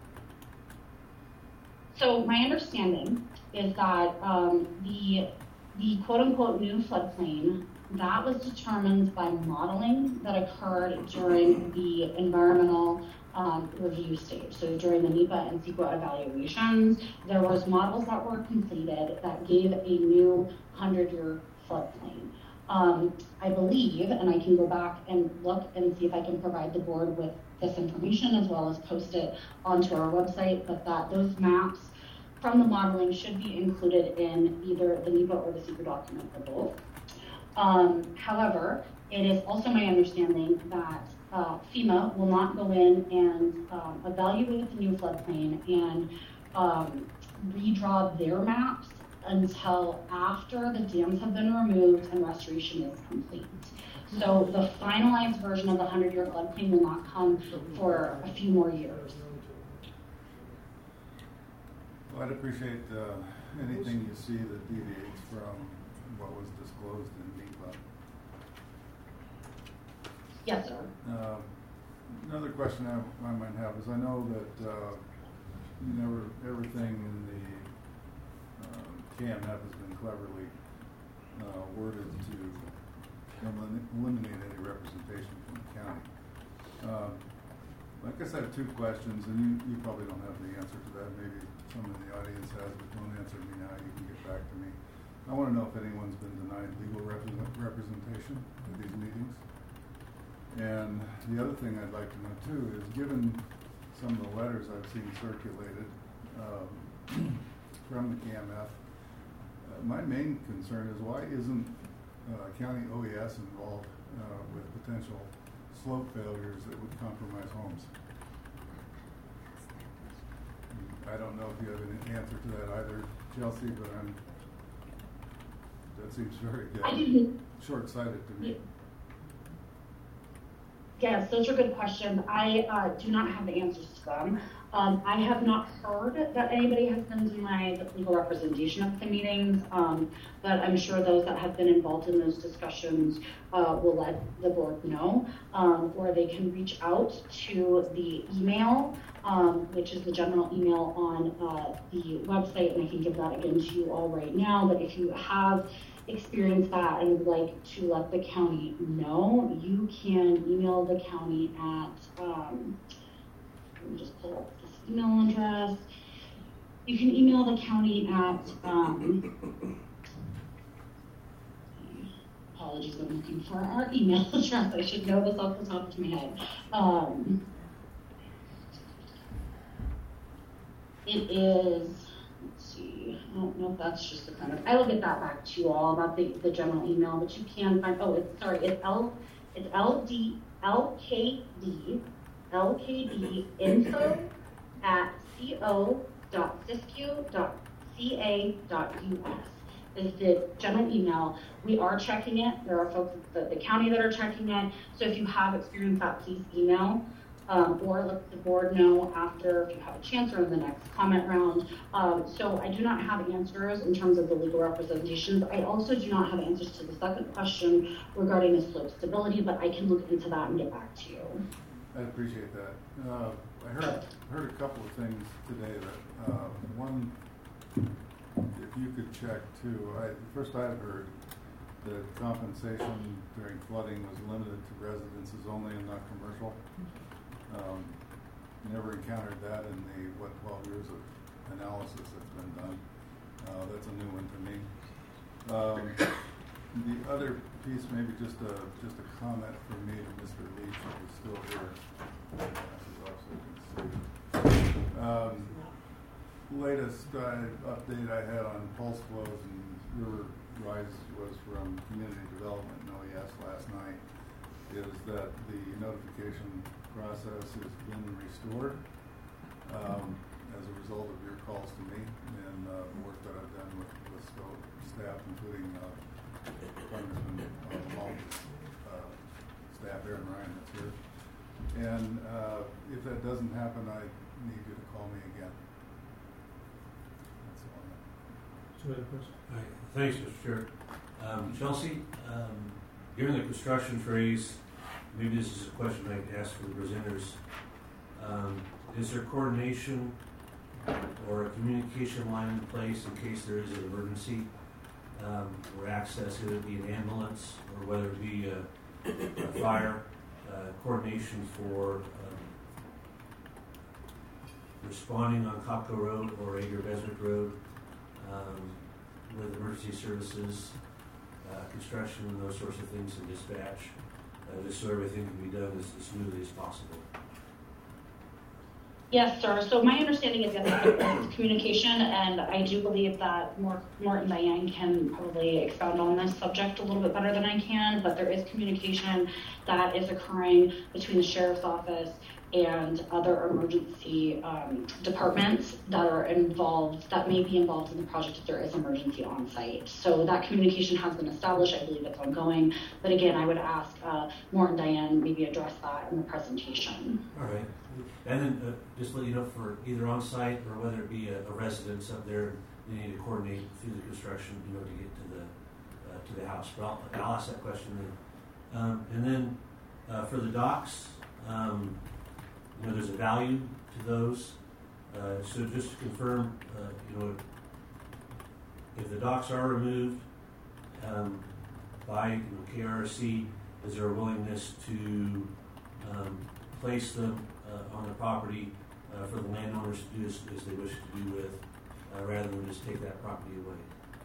So my understanding is that the quote-unquote new floodplain, that was determined by modeling that occurred during the environmental review stage. So during the NEPA and CEQA evaluations, there was models that were completed that gave a new 100-year floodplain. I believe, and I can go back and look and see if I can provide the board with this information as well as post it onto our website, but that those maps from the modeling should be included in either the NEPA or the CEQA document or both. However, it is also my understanding that FEMA will not go in and evaluate the new floodplain and redraw their maps until after the dams have been removed and restoration is complete. So the finalized version of the 100-year floodplain will not come for a few more years. Well, I'd appreciate anything you see that deviates from what was disclosed in NEPA. Yes, sir. Another question I might have is I know that everything in the KMF has been cleverly worded to eliminate any representation from the county. I guess I have 2 questions, and you probably don't have the answer to that. Maybe some in the audience has, but don't answer me now. You can get back to me. I want to know if anyone's been denied legal representation at these meetings. And the other thing I'd like to know too is, given some of the letters I've seen circulated from the KMF, my main concern is why isn't county OES involved with potential slope failures that would compromise homes? I don't know if you have an answer to that either, Chelsea, but I'm That seems very I didn't. short-sighted to me. Yes, those are good questions. I do not have the answers to them. I have not heard that anybody has been denied legal representation at the meetings, but I'm sure those that have been involved in those discussions will let the board know, or they can reach out to the email, which is the general email on the website, and I can give that again to you all right now. But if you have experienced that and would like to let the county know, you can email the county at, let me just pull up this email address. You can email the county at, apologies, I'm looking for our email address. I should know this off the top of my head. It is, let's see, I don't know if that's just the kind of, I will get that back to you all about the general email, but you can find, it's LKD info at co.cisq.ca.us is the general email. We are checking it. There are folks at the county that are checking it. So if you have experienced that, please email. Or let the board know after if you have a chance or in the next comment round. So I do not have answers in terms of the legal representations. I also do not have answers to the second question regarding the slope stability, but I can look into that and get back to you. I appreciate that. I heard a couple of things today that one, if you could check too. First I've heard that compensation during flooding was limited to residences only and not commercial. Never encountered that in the 12 years of analysis that's been done. That's a new one to me. The other piece, maybe just a comment from me to Mr. Leach, who's still here. Latest update I had on pulse flows and river rise was from Community Development in OES last night, is that the notification process has been restored as a result of your calls to me and the work that I've done with staff, including Congressman Malton's staff, Aaron Ryan, that's here. And if that doesn't happen, I need you to call me again. That's all I have. So any questions? All right. Thanks, Mr. Chair. Chelsea, given the construction phase, maybe this is a question I could ask for the presenters. Is there coordination or a communication line in place in case there is an emergency or access, whether it be an ambulance or whether it be a fire, coordination for responding on Copco Road or Ager Beswick Road with emergency services, construction, and those sorts of things, and dispatch, just so everything can be done as smoothly as possible? Yes, sir. So my understanding is that it's communication, and I do believe that Morton Diane can probably expound on this subject a little bit better than I can, but there is communication that is occurring between the sheriff's office and other emergency departments that are involved, that may be involved in the project if there is emergency on site. So that communication has been established. I believe it's ongoing. But again, I would ask Morton Diane maybe address that in the presentation. All right. And then just let you know, for either on site or whether it be a residence up there, they need to coordinate through the construction, to get to the house. But I'll ask that question then. And then for the docks, there's a value to those. So just to confirm, if the docks are removed by KRC, is there a willingness to place them on the property for the landowners to do as they wish to do with, rather than just take that property away?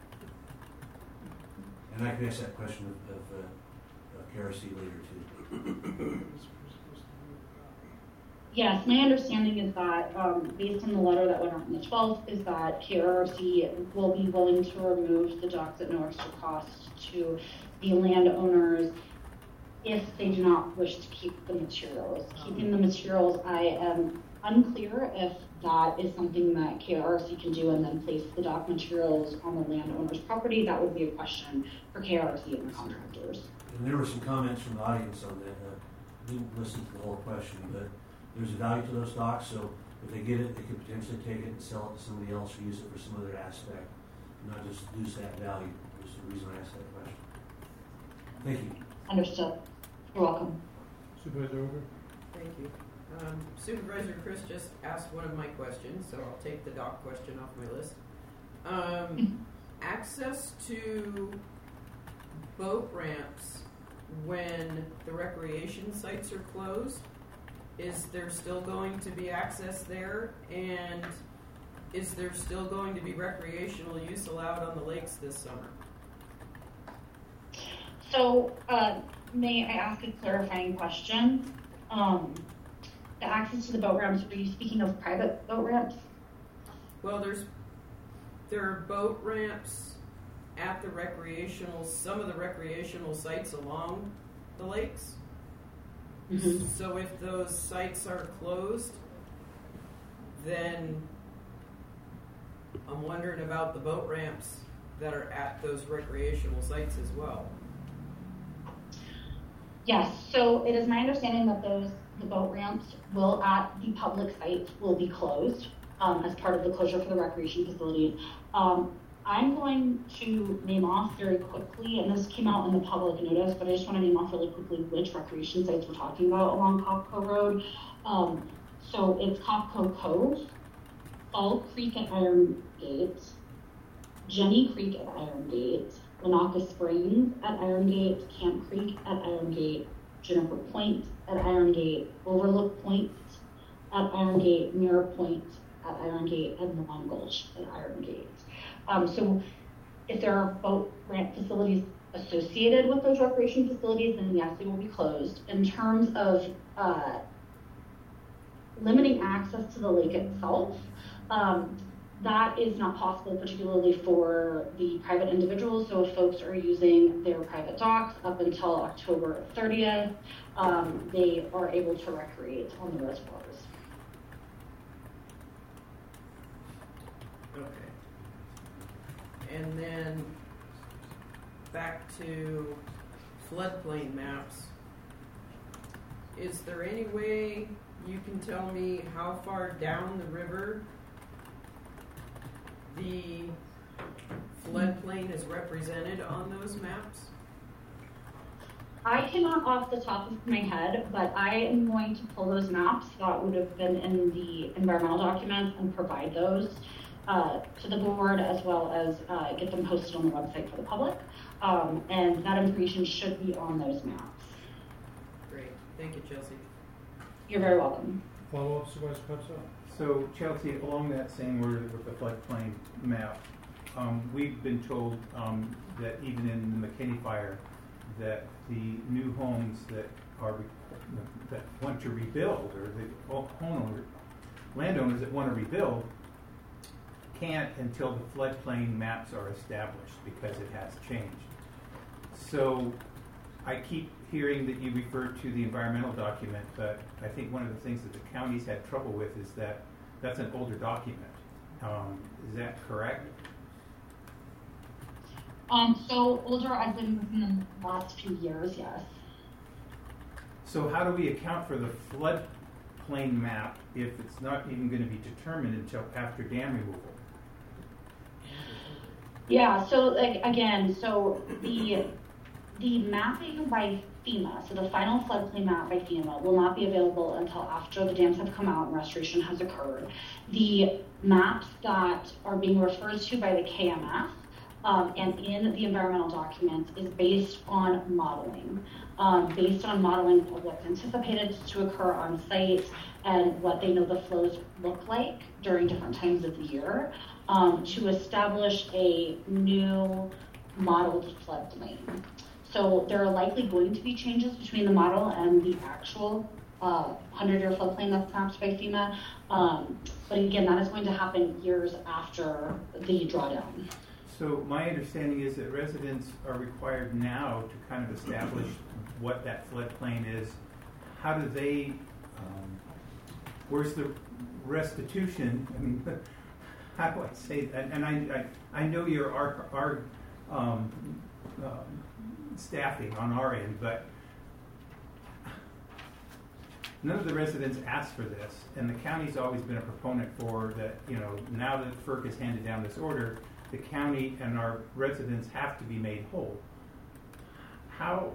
And I can ask that question of KRC later too. Yes, my understanding is that, based on the letter that went out on the 12th, is that KRC will be willing to remove the docks at no extra cost to the landowners if they do not wish to keep the materials. Keeping the materials, I am unclear if that is something that KRC can do and then place the dock materials on the landowner's property. That would be a question for KRC and the contractors. And there were some comments from the audience on that. Didn't listen to the whole question, but there's a value to those docks, so if they get it, they could potentially take it and sell it to somebody else or use it for some other aspect, not just lose that value. That's the reason I asked that question. Thank you. Understood. You're welcome. Supervisor Over. Thank you. Supervisor Chris just asked one of my questions, so I'll take the dock question off my list. Access to boat ramps when the recreation sites are closed, is there still going to be access there? And is there still going to be recreational use allowed on the lakes this summer? So, may I ask a clarifying question? The access to the boat ramps, are you speaking of private boat ramps? Well, there are boat ramps at the some of the recreational sites along the lakes. Mm-hmm. So if those sites are closed, then I'm wondering about the boat ramps that are at those recreational sites as well. Yes, so it is my understanding that the boat ramps will at the public sites will be closed as part of the closure for the recreation facility. I'm going to name off very quickly, and this came out in the public notice, but I just want to name off really quickly which recreation sites we're talking about along Copco Road. So it's Copco Cove, Fall Creek at Iron Gate, Jenny Creek at Iron Gate, Wanaka Springs at Iron Gate, Camp Creek at Iron Gate, Juniper Point at Iron Gate, Overlook Point at Iron Gate, Mirror Point at Iron Gate, and Long Gulch at Iron Gate. So if there are boat ramp facilities associated with those recreation facilities, then yes, they will be closed. In terms of limiting access to the lake itself, that is not possible, particularly for the private individuals. So if folks are using their private docks up until October 30th, they are able to recreate on the reservoirs. Okay. And then back to floodplain maps. Is there any way you can tell me how far down the river the floodplain is represented on those maps? I cannot off the top of my head, but I am going to pull those maps that would have been in the environmental documents and provide those to the board, as well as get them posted on the website for the public. And that information should be on those maps. Great. Thank you, Chelsea. You're very welcome. Follow-up, Supervisor Cubs? So, Chelsea, along that same word with the floodplain map, we've been told that even in the McKinney fire, that the new homes that want to rebuild, or the landowners that want to rebuild, can't until the floodplain maps are established because it has changed. So I keep hearing that you refer to the environmental document, but I think one of the things that the county's had trouble with is that that's an older document. Is that correct? So older as in within the last few years, yes. So how do we account for the floodplain map if it's not even going to be determined until after dam removal? Yeah, so the mapping by FEMA, so the final floodplain map by FEMA, will not be available until after the dams have come out and restoration has occurred. The maps that are being referred to by the KMF and in the environmental documents is based on modeling. Based on modeling of what's anticipated to occur on site and what they know the flows look like during different times of the year, to establish a new modeled floodplain. So there are likely going to be changes between the model and the actual 100-year floodplain that's mapped by FEMA. But again, that is going to happen years after the drawdown. So my understanding is that residents are required now to kind of establish what that floodplain is. How do they, where's restitution, I mean, how do I say that? And I know you're our staffing on our end, but none of the residents asked for this, and the county's always been a proponent for that. Now that FERC has handed down this order, the county and our residents have to be made whole. How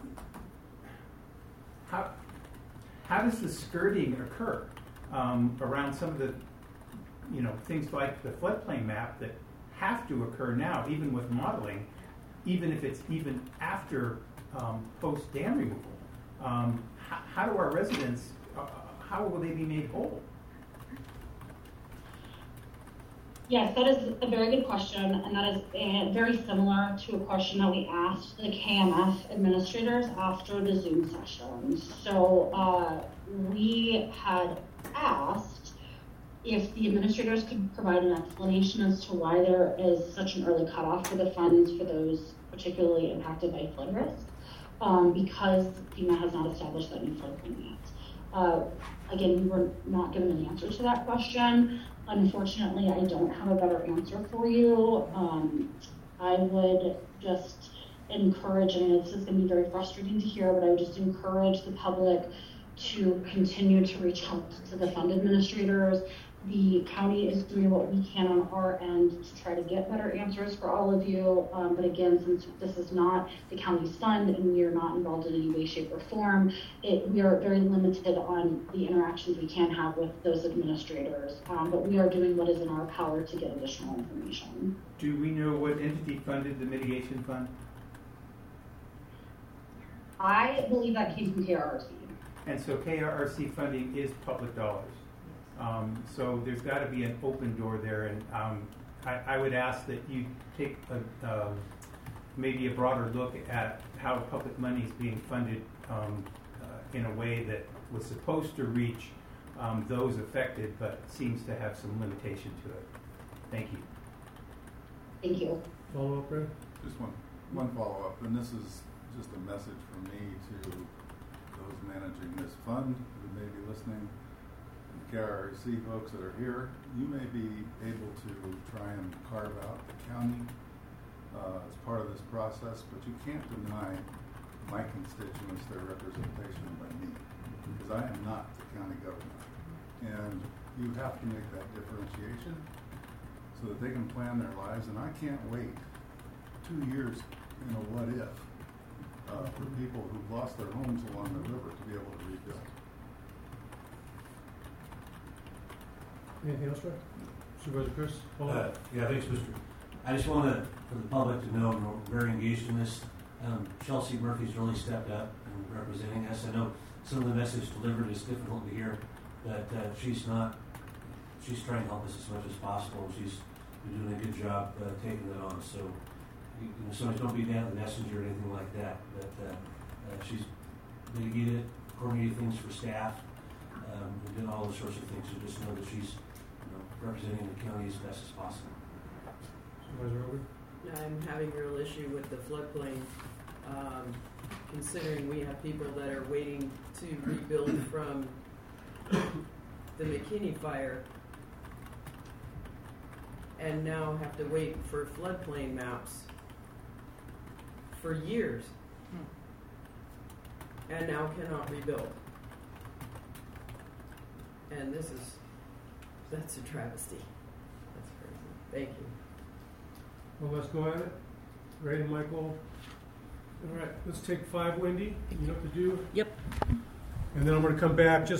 does the skirting occur around some of the things like the floodplain map that have to occur now, even with modeling, even if it's even after post dam removal? How do our residents, how will they be made whole? Yes, that is a very good question, and that is very similar to a question that we asked the KMF administrators after the Zoom session. So we had asked if the administrators could provide an explanation as to why there is such an early cutoff for the funds for those particularly impacted by flood risk, because FEMA has not established that new floodplain yet. Again, we were not given an answer to that question. Unfortunately, I don't have a better answer for you. I would just encourage, and this is going to be very frustrating to hear, but I would just encourage the public to continue to reach out to the fund administrators. The county is doing what we can on our end to try to get better answers for all of you. But again, since this is not the county's fund and we are not involved in any way, shape, or form, we are very limited on the interactions we can have with those administrators. But we are doing what is in our power to get additional information. Do we know what entity funded the mitigation fund? I believe that came from KRRC. And so KRRC funding is public dollars. So there's got to be an open door there, and I would ask that you take maybe a broader look at how public money is being funded in a way that was supposed to reach those affected, but seems to have some limitation to it. Thank you. Thank you. Follow up, Brad? Just one follow up, and this is just a message from me to those managing this fund who may be listening. KRRC folks that are here, you may be able to try and carve out the county as part of this process, but you can't deny my constituents their representation by me, because I am not the county government. And you have to make that differentiation so that they can plan their lives, and I can't wait 2 years in a what if for people who've lost their homes along the river to be able to rebuild. Anything else, Rick? Supervisor Chris? Yeah, thanks, Mr. I just want for the public to know we're very engaged in this. Chelsea Murphy's really stepped up in representing us. I know some of the message delivered is difficult to hear, but she's trying to help us as much as possible. She's been doing a good job taking it on. So, so don't be down the messenger or anything like that. But she's mitigated, coordinated things for staff, and did all the sorts of things. So just know that she's representing the county as best as possible. Supervisor Over? I'm having a real issue with the floodplain, considering we have people that are waiting to rebuild from the McKinney fire and now have to wait for floodplain maps for years and now cannot rebuild. And that's a travesty. That's crazy. Thank you. Well, let's go at it. Ready, Michael? All right, let's take 5, Wendy. You know what to do? Yep. And then I'm going to come back just